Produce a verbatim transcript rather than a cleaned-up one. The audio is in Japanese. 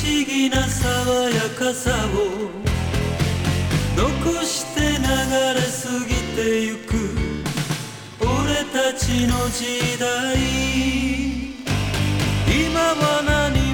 思議な爽やかさを残して流れ過ぎてゆく俺たちの時代。今は何